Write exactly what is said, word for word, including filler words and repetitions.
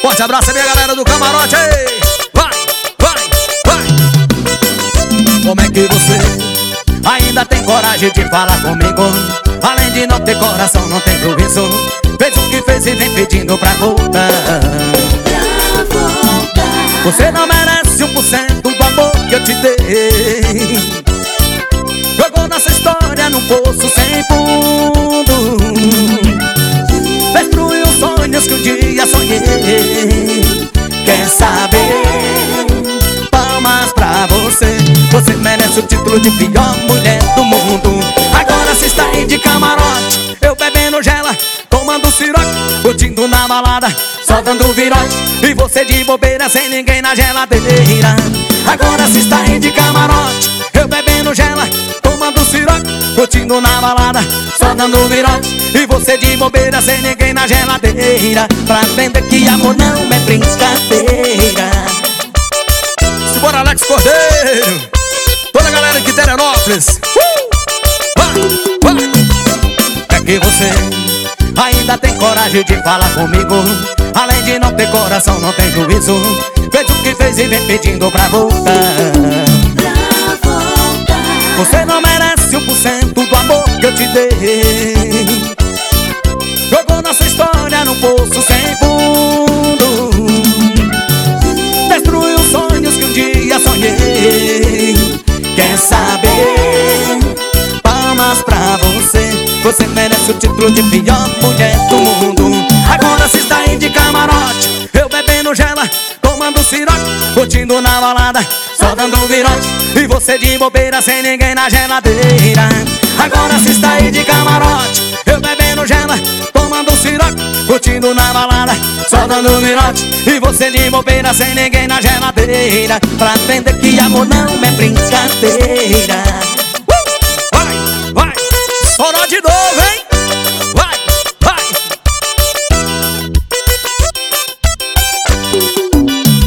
Forte abraço, minha galera do camarote. Vai, vai, vai. Como é que você ainda tem coragem de falar comigo? Além de não ter coração, não tem juízo. Fez o que fez e vem pedindo pra voltar. Você não merece um por cento do amor que eu te dei. Jogou nossa história num poço sem fundo. Destruiu os sonhos que um dia sonhei. Quer saber? Palmas pra você. Você merece o título de pior mulher do mundo. Agora se está aí de camarote, eu bebendo gela, tomando siroque, curtindo na balada, só dando virote. E você de bobeira sem ninguém na geladeira. Agora se está aí de camarote, eu bebendo gela, tomando siroque, curtindo na balada, só dando virote. E você de bobeira sem ninguém na geladeira, pra aprender que amor não é brincadeira. Simbora, Alex Cordeiro, toda a galera de Terenópolis. uh! Vai, vai. É que você ainda tem coragem de falar comigo. Além de não ter coração, não tem juízo. Fez o que fez e vem pedindo pra voltar. Pra voltar. Você não merece um por cento do amor que eu te dei. Jogou nossa história num poço sem fundo. Destruiu os sonhos que um dia sonhei. Quer saber? Palmas pra você. Você merece o título de pior mulher do mundo. Agora se está aí de camarote, eu bebendo gela, tomando siroque, curtindo na balada, só dando virote. E você de bobeira sem ninguém na geladeira. Agora se está aí de camarote, eu bebendo gela, tomando siroque, curtindo na balada, só dando virote. E você de bobeira sem ninguém na geladeira, pra aprender que amor não é brincadeira.